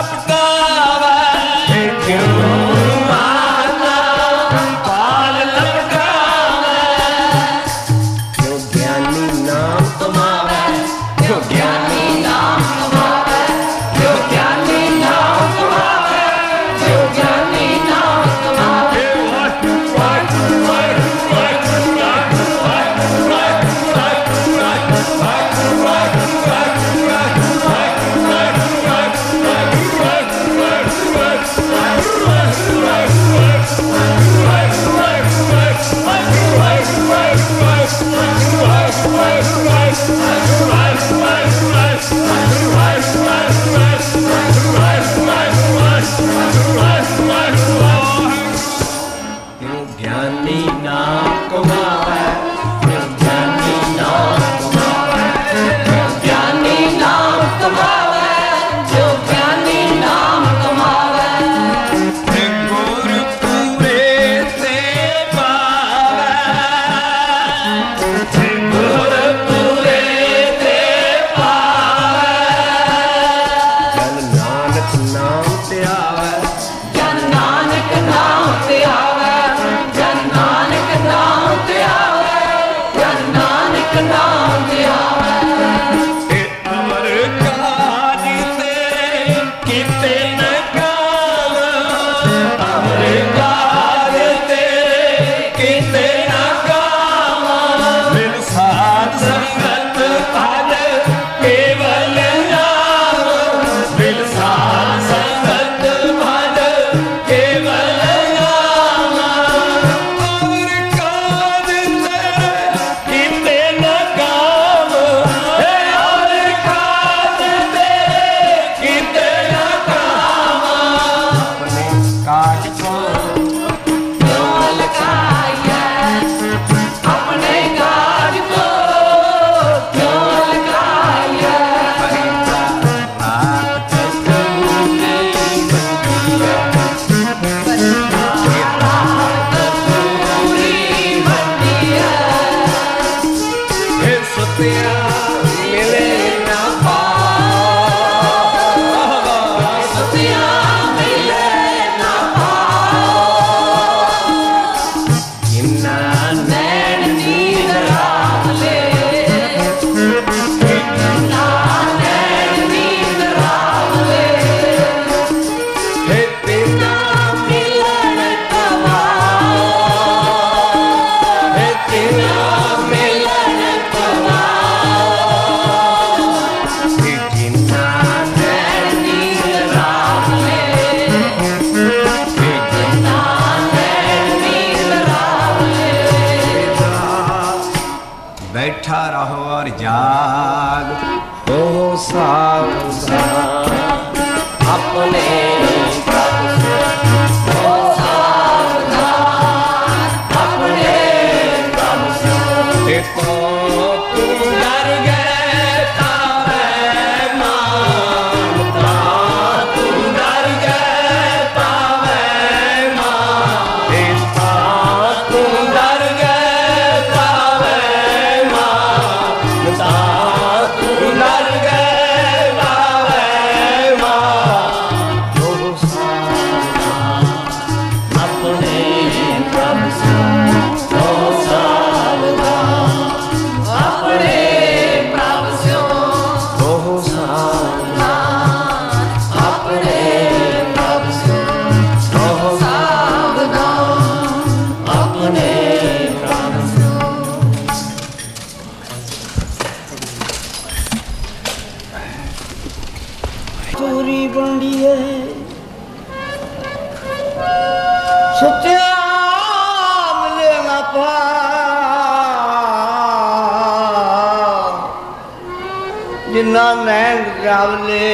जिन्ना नैन रावले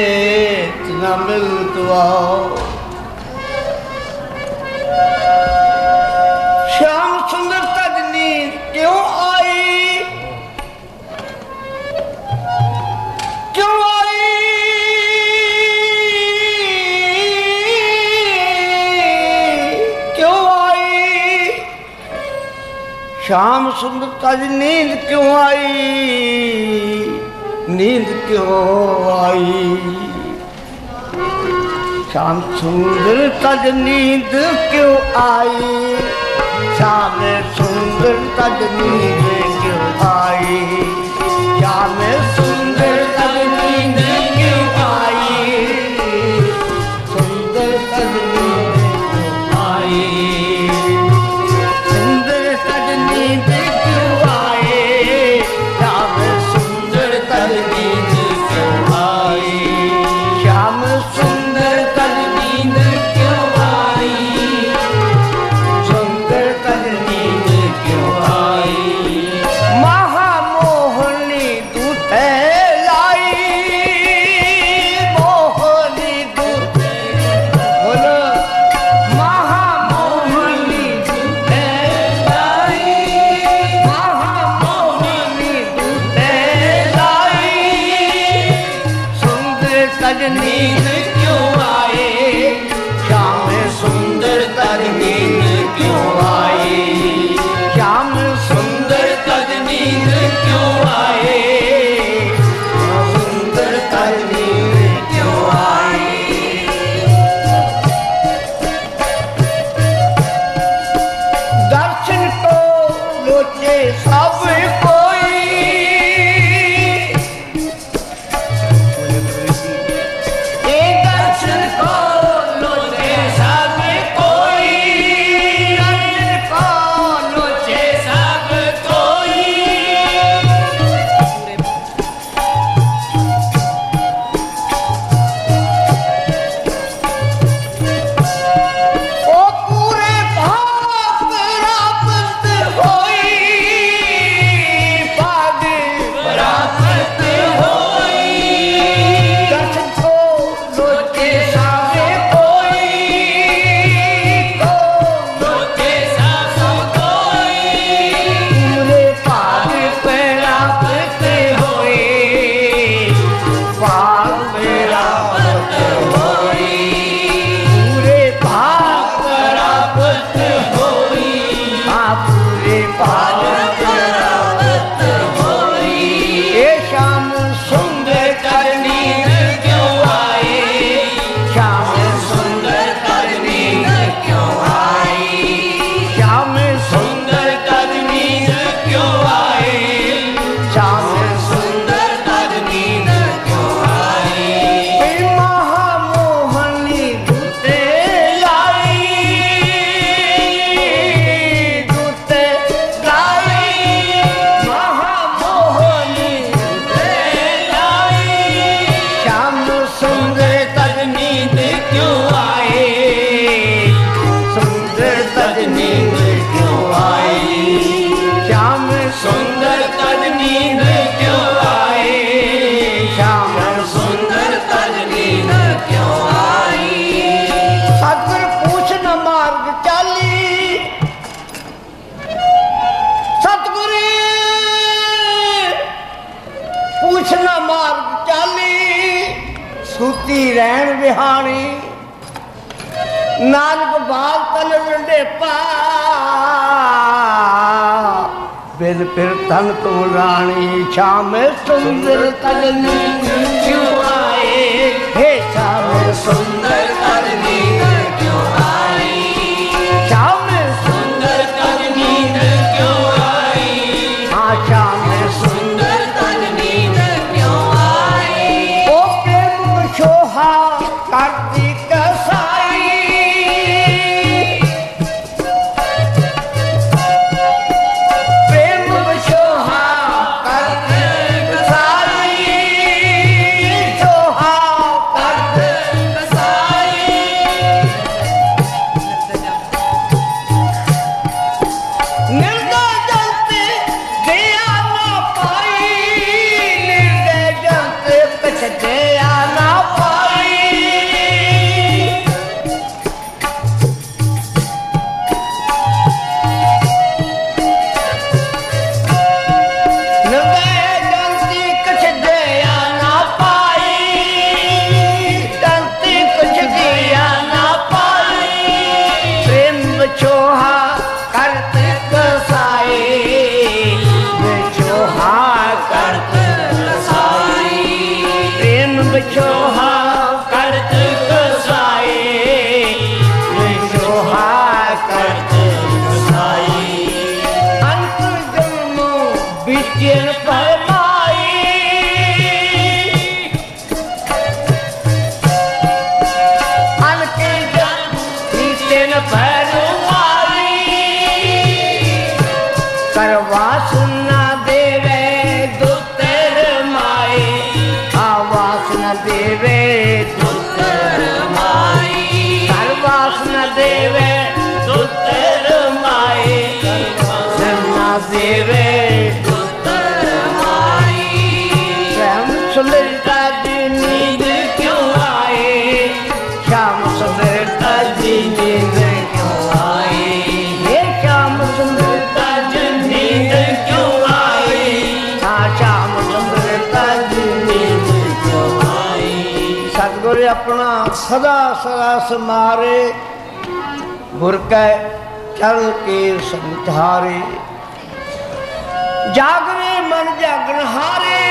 तना मिल दुआ श्याम सुंदर तजनी क्यों आई क्यों आई क्यों आई श्याम सुंदर तजनी नींद क्यों आई नींद क्यों आई शाम सुंदर तज नींद क्यों आई, शाम सुंदर तज नींद क्यों आई, शाम सुंदर तज नींद क्यों आई, सुंदर तज नींद क्यों आई, सुंदर तज नींद क्यों आई, शाम सुंदर तज नींद क्यों आई, शाम सुंदर तज नींद क्यों आई, सुंदर तज नींद क्यों आई, महामोहनी दूते लाई, मोहनी दूते बोलो, महामोहनी दूते लाई, महामोहनी दूते लाई, सुंदर तज नींद क्यों आए, श्याम सुंदर तज नींद क्यों आए, श्याम सुंदर तज नींद क्यों आए, सुंदर तज नींद क्यों आए। दर्शन को लोचे सब कोई, ये दर्शन को लोचे सब कोई, दर्शन को लोचे सब कोई, ओ पूरे भाग प्राप्त होई, भाग प्राप्त होई, दर्शन को लोचे सब कोई, को लोचे सब कोई, पूरे भाग प्राप्त होई, भाग प्राप्त होई, पूरे भाग प्राप्त होई, पूरे भाग प्राप्त होई, ये श्याम सुंदर तज नींद क्यों आए, श्याम सुंदर तज नींद क्यों आई, श्याम सुंदर तज नींद क्यों आए, श्याम सुंदर तज नींद क्यों आई, महामोहनी दूते लाई, दूते लाई, महामोहनी दूते लाई, श्याम सुंदर तज नींद क्यों आए, सुंदर तज नींद क्यों आई, श्याम सुंदर तज नींद क्यों आए, श्याम सुंदर तज नींद क्यों आई। सतगुर पूछन मार्ग चाली, सतगुर पूछन मार्ग चाली, सूती रहन बिहानी, नानक बाल तन विंडे पा, बिन फिर तन तो रानी, श्याम सुंदर तज नींद क्यों आए, हे श्याम सुंदर तज नींद क्यों आई, श्याम सुंदर तज नींद क्यों आई, हाँ श्याम सुंदर तज नींद क्यों आई, ओ प्रेम सोहा करती कसाई, प्रेम सोहा करती कसाई, सोहा करती कसाई, निर्दय जलते दया ना पाई, निर्दय जलते कुछ दया ना पाई, देवे पुत्र माई ना देवे पुत्र माई श्याम सुंदरता जी नींद क्यों आए श्याम सुंदरता जी नींद क्यों आए ये श्याम सुंदरता जी नींद क्यों आए हाँ श्याम सुंदरता जी नींद क्यों आए सतगुरु अपना सदा सदा समारे गुर कै चल के समझारे जागरे मन जागन हारे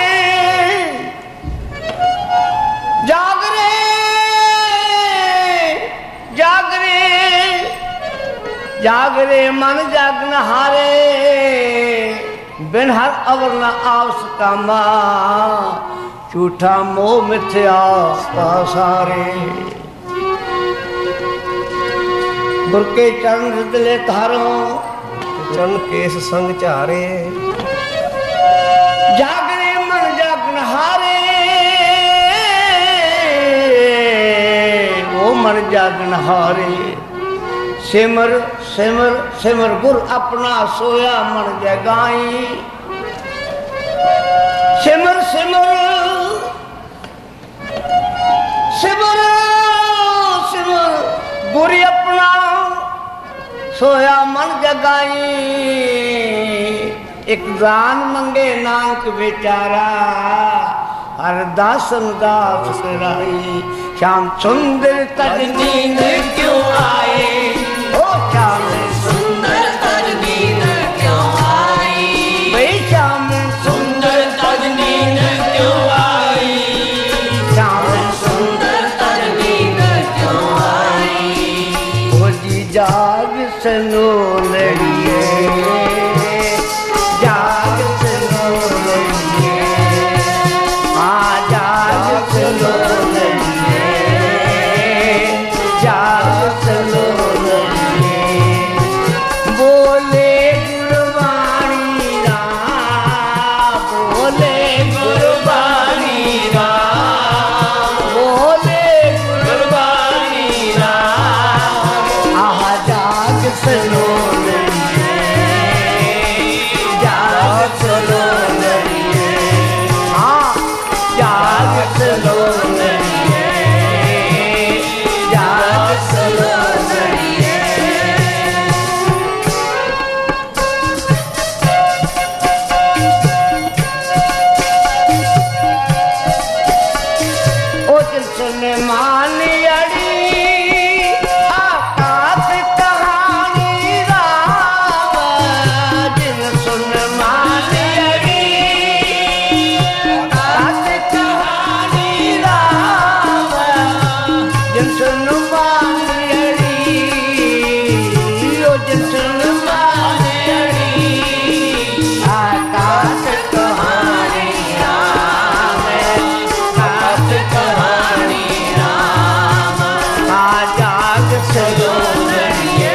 जागरे जागरे जागरे मन जागन हारे बिन हर अवर न आवस कामा झूठा मोह मिथ्या पासारे गुर के चरण हृदय तारो चरण केस संग चारे जागरे मन जागन हारे वो मन जागन हारे सिमर सिमर सिमर गुर अपना सोया मन जगाई सिमर सिमर सिमर सिमर गुर अपना सोया मन जगाई एक दान मंगे नानक बेचारा हर दासन दास कराई श्याम सुंदर तज नींद क्यों आए ओ श्याम सुंदर तज नींद क्यों आई भाई श्याम सुंदर तज नींद क्यों आई श्याम सुंदर तज नींद क्यों आई ओ जी जाग सनो लड़िए जाग सनो लड़िए हाँ जाग सनो लड़िए जाग सनो लड़िए बोले गुरबाणी राम बोले गुरबाणी राम बोले गुरबाणी राम आह जाग सनो लड़िए जाग सनो लड़िए हाँ जाग सनो लड़िए जाग सनो लड़िए ओ जिन मान अड़ी आकाश कहानी राम जिन सुन मान अड़ी आकाश कहानी राम जिन सुन मान अड़ी ओ जिन सुन मान अड़ी आकाश कहानी राम आकाश कहानी राम हाँ जाग सलो लड़िए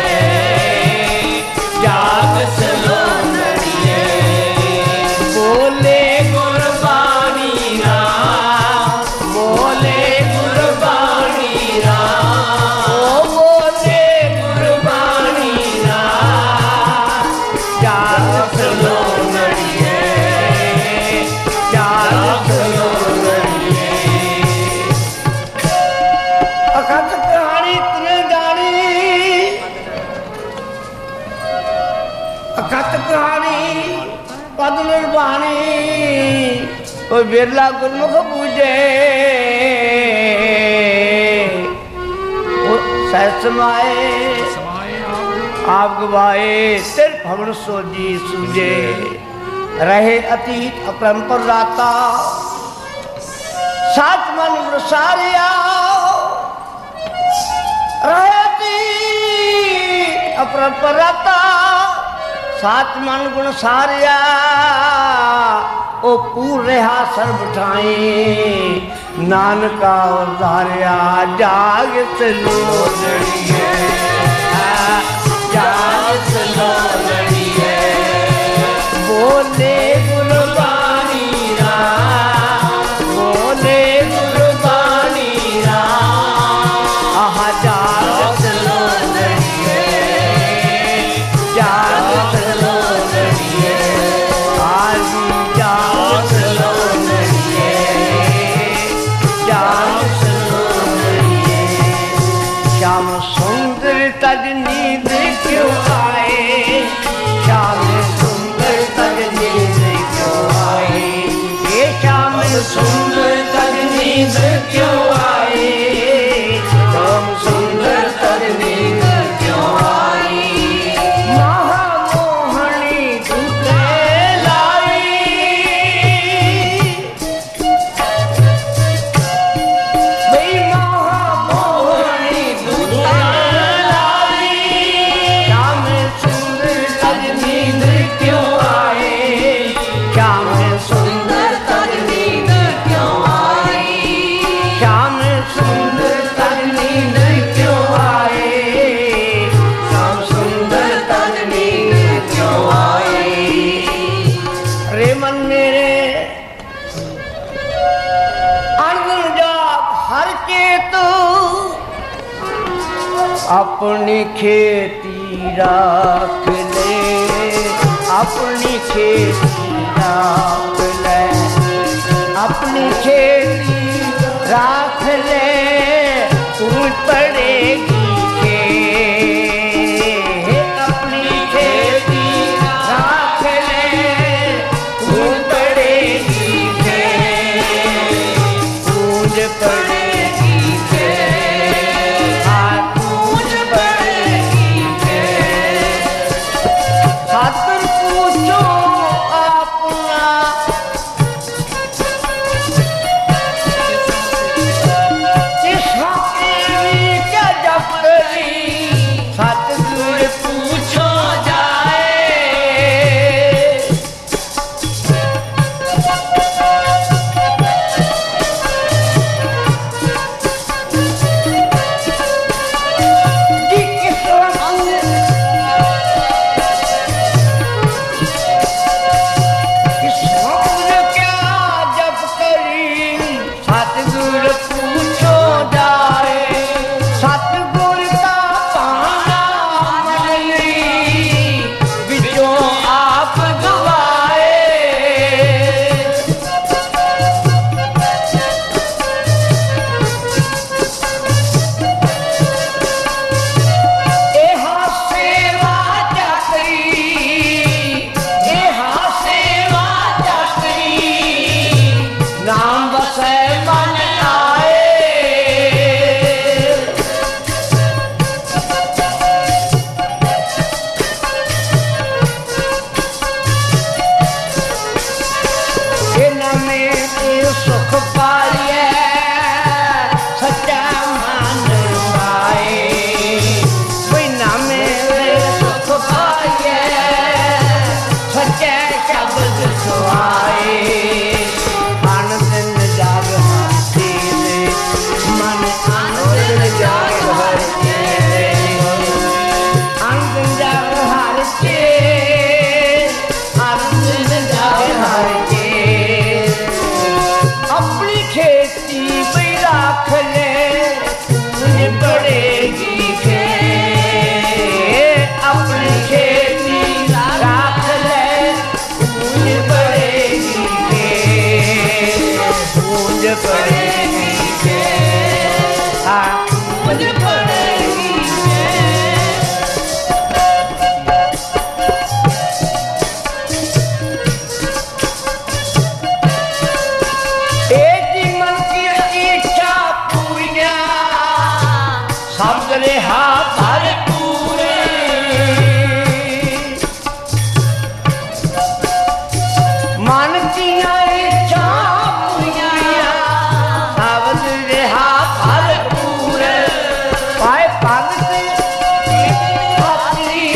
जाग सलो लड़िए बोले गुरबाणी राम बोले गुरबाणी राम ओ बोले गुरबाणी राम जाग सलो लड़िए जाग सलो लड़िए अखत कहानी तने जानी अखत कहानी पद निर्वाणी कोई बिरला गुरमुख पूजे समाए आप गवाए सिर्फ भवन सोजी सूझे रहे अतीत अपरंपर राता सात मन सारिया रहे अतीत अपरंपर राता सात मन गुण सारिया ओ पूर रहा सर्व ठाई नानका उधारिया जाग चलो लड़िए जाग चलो लड़िए बोले गुरबाणी राम बोले गुरबाणी राम आहा जाग चलो श्याम सुंदर तज नींद क्यों आए, श्याम सुंदर तज नींद क्यों आए, ये श्याम सुंदर तज नींद क्यों आए, श्याम सुंदर तज नींद क्यों आए। महामोहनी दूते लाई, भाई महामोहनी दूते लाई, श्याम सुंदर तज नींद क्यों आए, श्याम सुंदर तज नींद क्यों आए, श्याम सुंदर तज नींद क्यों आए, श्याम सुंदर तज नींद क्यों आए। रे मन मेरे अनगुण जाप हर चेतु, अपनी खेती राख ले, अपनी खेती राख ले, अपनी खेती राख ले, तू पड़ेगी खेत, अपनी खेती राख ले, तू पड़ेगी खेत, पूज पड़ेगी खेत, पूज पड़ेगी खेत। खातर पूछो अपना, इस हफ्ते में क्या जप करी, सतगुर पूछो जाए। जी किस वक्त, इस वक्त क्या जप करी, सतगुर पूछो जाए। सतगुर का पाना मनली, बिचों आप गवाए। एहा सेवा चाकरी, एहा सेवा चाकरी, नाम बसे मन आए। इनमें सुख पाइए, सच्चा मन पाए, बिना में सुख पाइए, सच्चे शब्द सुहाए। आनंद जाग हर चीज़े, मन आनंद जाग हर चीज़े, आनंद जाग हर चीज़, आनंद जाग हर चीज़। अपनी खेती भी राख ले, तुझे पड़ेगी खेत, अपनी खेती राख ले, तुझे पड़ेगी खेत, तुझे पड़ेगी खेत, हाँ तुझे पड़ेगी खेत। एक ही मन की इच्छा पूरिया, सब रेहा भरपूरे। मन की इच्छा पूरिया, सब रेहा भरपूरे। पाए भगत अपनी,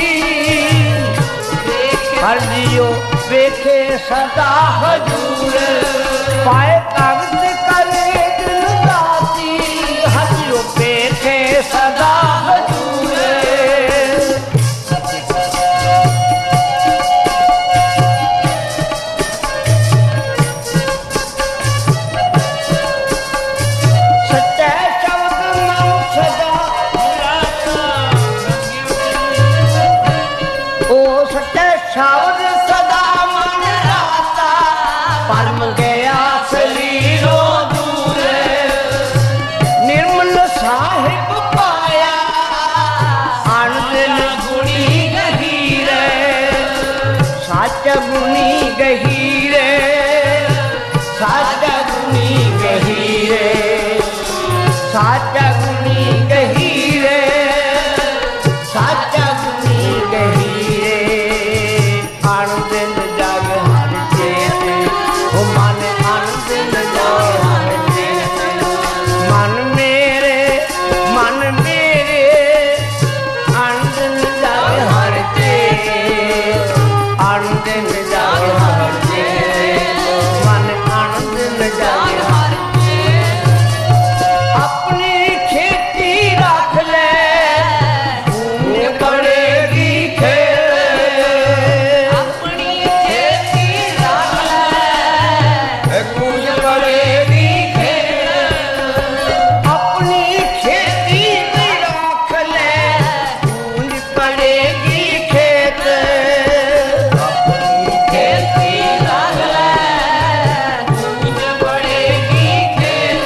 हर जियो वेखे सदा हजूर। पाए भगत करे दिन राती, हजियो वेखे सदा हजूर। सच्चे शब्द मन सदा राता, ओ सच्चे शब्द सदा मन राता, परम गया से साचा गुनी गहीरे, साचा गुनी गहीरे, साचा गुनी गहीरे, साचा गुनी गहीरे। आनंद जाग हर चेते, ओ मन आनंद जाग हर चेते। मन मेरे आनंद जाग हर चेते, आनंद जाग हर चेते, मन आनंद जाग हर चेते। अपनी खेती रख ले, पुण्य पड़ेगी खेत। अपनी खेती रख ले, पुण्य पड़ेगी खेत। अपनी खेती रख ले, पुण्य पड़ेगी खेत। अपनी खेती रख ले, पुण्य पड़ेगी खेत।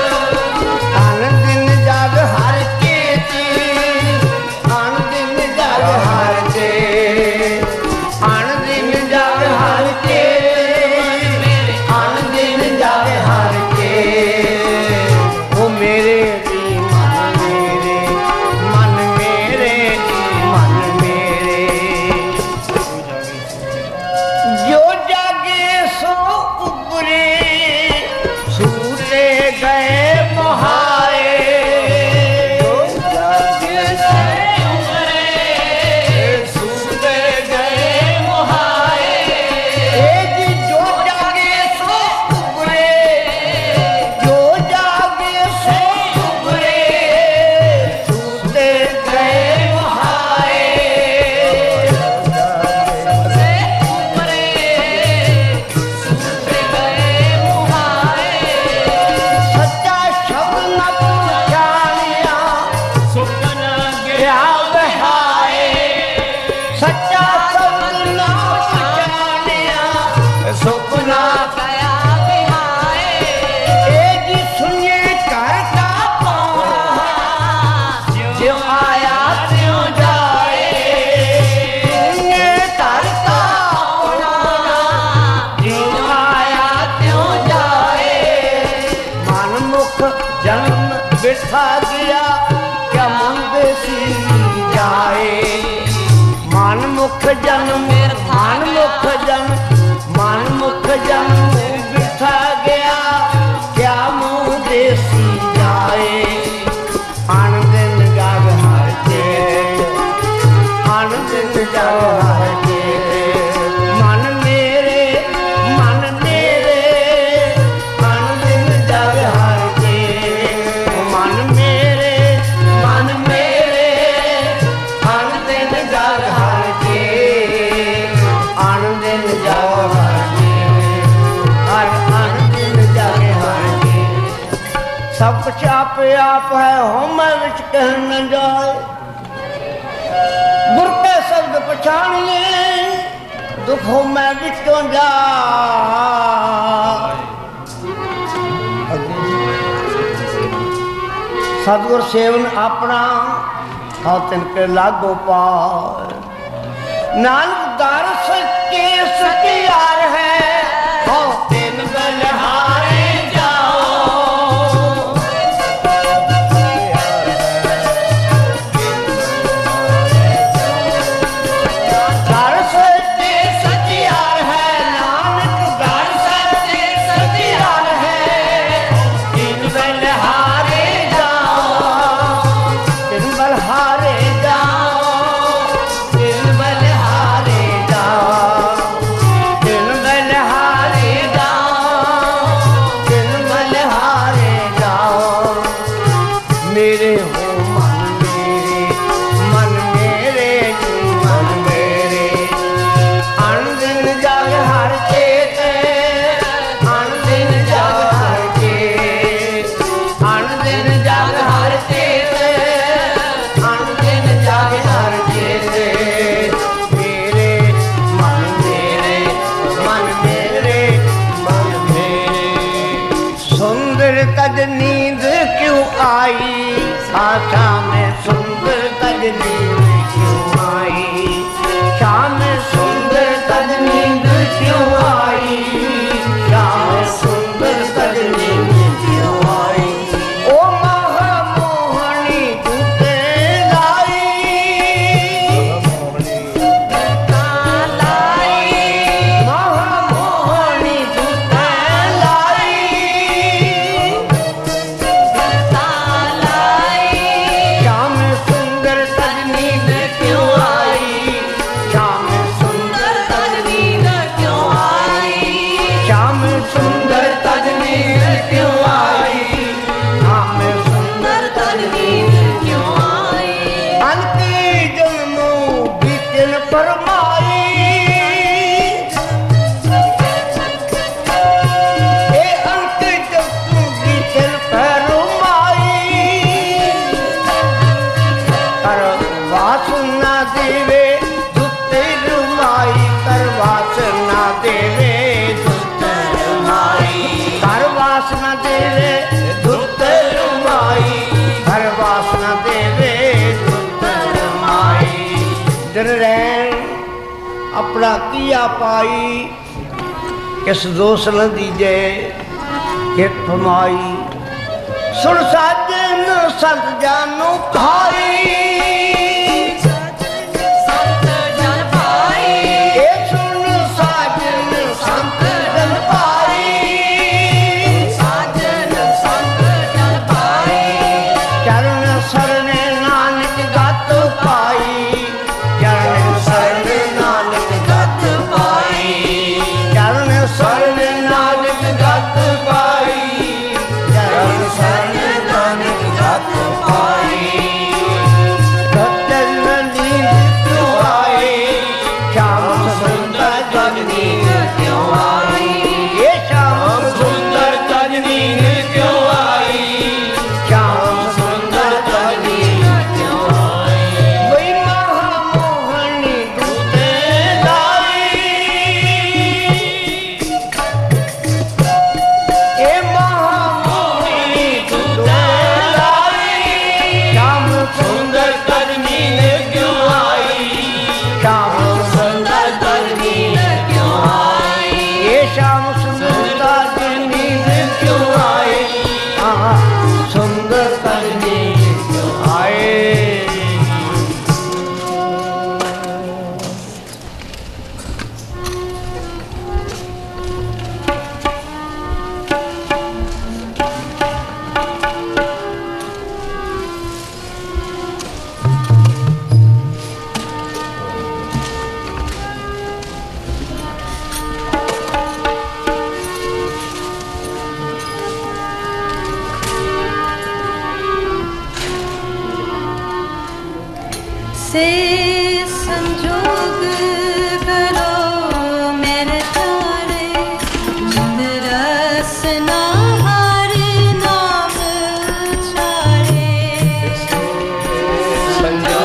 आनंद जाग हर चेती, आनंद जाग हर चेती, आनंद जाग हर चेती, आनंद जाग हर चेती। ओ मेरे जी मन मेरे, मन मेरे जी मन मेरे। जो जागे सो उबरे, सूते गए मोहाए। जो जागे सो उबरे, सूते गए मोहाए। जी जो जागे सो उबरे, जो जागे सो उबरे, सूते गए मोहाए। सच्चा शब्द न पहचानिया, सुपना गया बहाए। सच्चा शब्द न पहचानिया, सुपना गया बहाए। जी सुनिए कर का पाना, जो आया त्यों जाए। सुनिए कर का पाना, जो आया त्यों जाए। मन मुख जन्म बिठा गया, क्या मुंदे सी जाए। मन मुख जन्म, मन मुख जन्म, मन मुख जन्म बिठा गया, क्या मुंदे सी जाए। आनंद जाग हर चेत, आनंद जाग हर चेत। मन मेरे, आनंद जाग हर चेत। मन मेरे, आनंद जाग हर चेत, आनंद जाग हर चेत, आनंद जाग हर चेत। सब कुछ आप आप है, हो मैं विच कह न जाए। गुर के शब्द पछाणिए, दुख हो मैं विचों जाए। सतगुर सेवन अपना, हाँ तिनके लागो पार। नानक दर सच्चे सतियार है, हाँ तिन बलिहारे जाओ। दर सच्चे सतियार है, नानक दर सच्चे सतियार है, तिन बलिहारे जाओ। तिन बलिहारे जाओ, तिन बलिहारे जाओ, तिन बलिहारे जाओ, तिन बलिहारे जाओ। मेरे हो मन मेरे, मन मेरे जी मन मेरे। आनंद जाग हर चेत, आनंद जाग हर चेत, आनंद जाग हर चेत, आनंद जाग हर चेत। मेरे मन मेरे, मन मेरे, मन मेरे। सुंदर तज नींद क्यों आई, शाम में सुंदर तज नींद क्यों आई। शाम में सुंदर तज नींद दिन रैन अपना किया पाई किस दोष न दीजे हित फमाई सुन साजन संत जानो भाई से संजोग करो मेरे तारे रस ना हारे नाम छाड़े संजोग